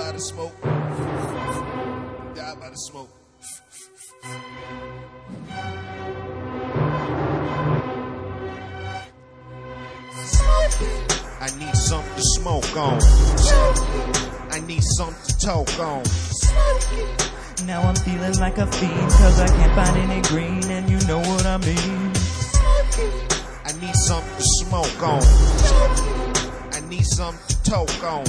by the smoke. Die by the smoke. I need something to smoke on. I need something to talk on. Now I'm feeling like a fiend, cause I can't find any green, and you know what I mean. I need something to smoke on. I need something to talk on.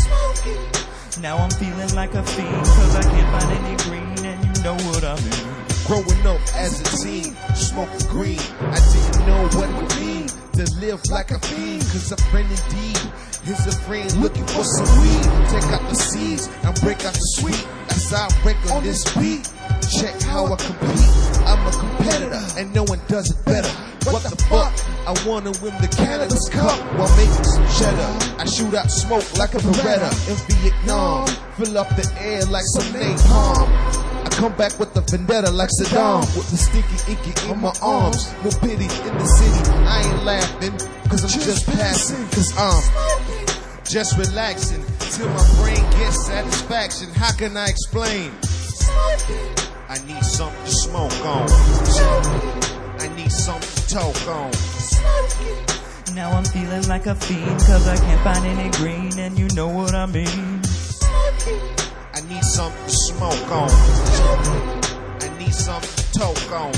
Now I'm feeling like a fiend, cause I can't find any green, and you know what I mean. Growing up as a teen, smoking green, I didn't know what it would mean to live like a fiend, cause a friend indeed is a friend looking for some weed. Take out the seeds and break out the sweet as I break on this beat. Check how I compete, I'm a competitor and no one does it better. What the fuck? I wanna win the cannabis cup while making some cheddar. I shoot out smoke like a Beretta in Vietnam, fill up the air like some napalm. I come back with the vendetta like Saddam, with the sticky icky in my arms. No pity in the city, I ain't laughing, cause I'm just passing, cause I'm just relaxing till my brain gets satisfaction. How can I explain? I need something to smoke on. I need something to talk on. Now I'm feeling like a fiend, cause I can't find any green, and you know what I mean. I need something to smoke on. I need something to talk on.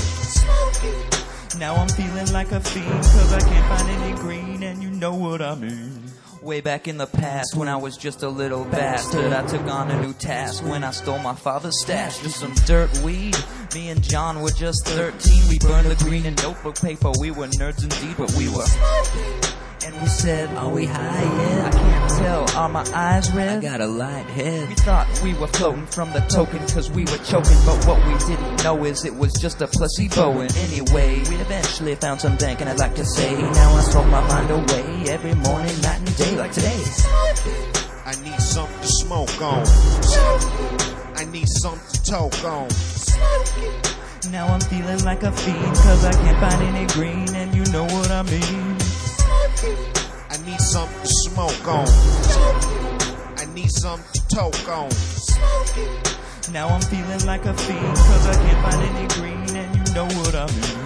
Now I'm feeling like a fiend, cause I can't find any green, and you know what I mean. Way back in the past, when I was just a little bastard, I took on a new task when I stole my father's stash. Just some dirt weed. Me and John were just 13. We burned the green in notebook paper. We were nerds indeed, but we were. And we said, are we high yet? I can't tell, are my eyes red? I got a light head. We thought we were floating from the token, cause we were choking, but what we didn't know is it was just a placebo. And anyway, we eventually found some dank, and I'd like to say, now I smoke my mind away every morning, night and day, like today's. I need something to smoke on. I need something to talk on. Now I'm feeling like a fiend, cause I can't find any green, and you know what I mean. I need something to smoke on. I need something to talk on. Now I'm feeling like a fiend, cause I can't find any green, and you know what I mean.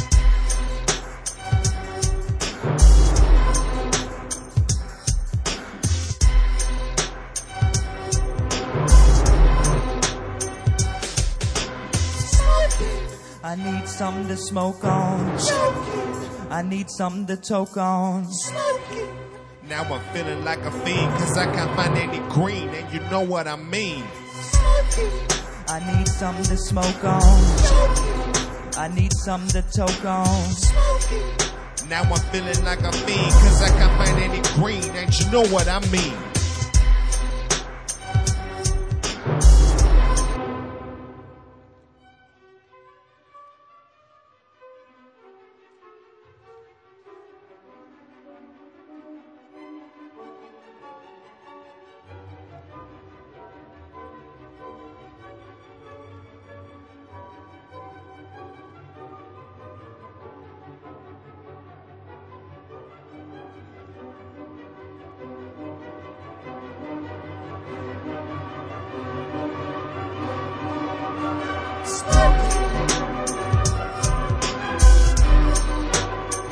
I need something to smoke on. I need something to talk on. Now I'm feeling like a fiend, cause I can't find any green, and you know what I mean. I need something to smoke on. I need something to talk on. Now I'm feeling like a fiend, cause I can't find any green, and you know what I mean.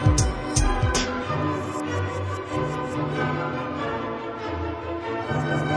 Smoke.